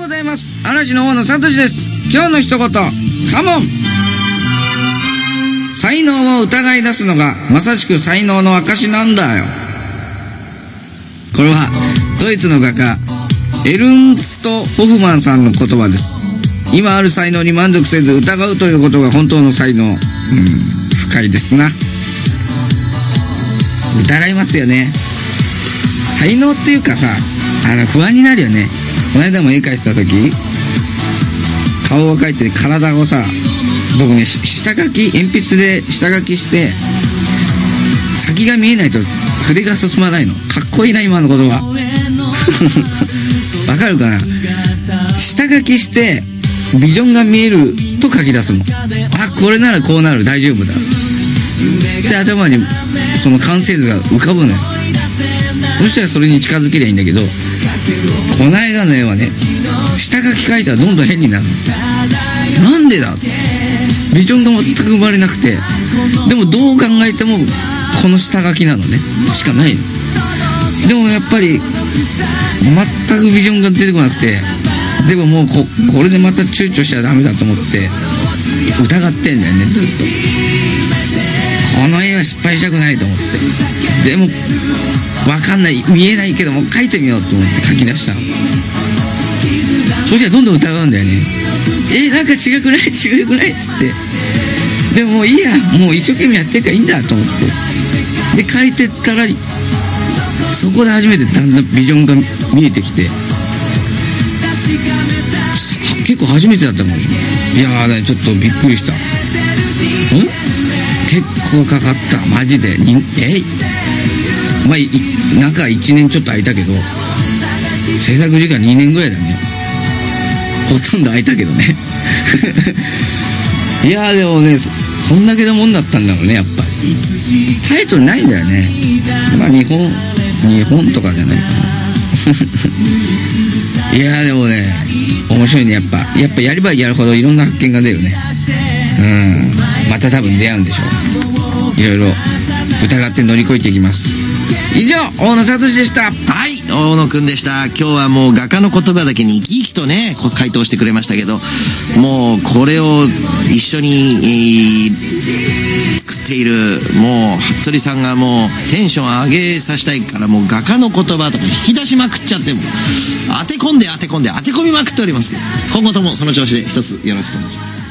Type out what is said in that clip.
ございます。嵐の大野聡です。今日の一言、カモン。才能を疑い出すのがまさしく才能の証なんだよ。これはドイツの画家エルンスト・ホフマンさんの言葉です。今ある才能に満足せず疑うということが本当の才能。深いですな。疑いますよね。才能っていうかさ、不安になるよね。この間も絵描いてた時、顔を描いて体をさ、僕ね、下書き、鉛筆で下書きして先が見えないと筆が進まないの。かっこいいな今の言葉わかるかな。下書きしてビジョンが見えると書き出すの。これならこうなる、大丈夫だで頭にその完成図が浮かぶのよ。そしたらそれに近づけりゃいいんだけど、この間の絵はね、下書き書いたらどんどん変になるの。なんでだ、ビジョンが全く生まれなくて、でもどう考えてもこの下書きなのね、しかないの。でもやっぱり全くビジョンが出てこなくて、でももうこれでまた躊躇しちゃダメだと思って疑ってんだよね、ずっと。この絵は失敗したくないと思って、でも分かんない、見えないけども描いてみようと思って描き出したの。そしたらどんどん疑うんだよね。なんか違くないっつって、でももういいや、もう一生懸命やってるからいいんだと思って、で描いてったら、そこで初めてだんだんビジョンが見えてきて、結構初めてだったもん。いやー、ちょっとびっくりした。結構かかった、マジで。まあ中1年ちょっと空いたけど、制作時間2年ぐらいだね。ほとんど空いたけどねいやー、でもね、そんだけのもんだったんだろうね、やっぱり。タイトルないんだよね。まあ日本とかじゃないかないやー、でもね、面白いね。やっぱやればやるほどいろんな発見が出るね。また多分出会うんでしょう。いろいろ疑って乗り越えていきます。以上、大野聡でした。 はい、大野くんでした。今日はもう画家の言葉だけに生き生きとね回答してくれましたけど、もうこれを一緒に、作っているもう服部さんがもうテンション上げさせたいから、もう画家の言葉とか引き出しまくっちゃって、もう当て込みまくっております。今後ともその調子で一つよろしくお願いします。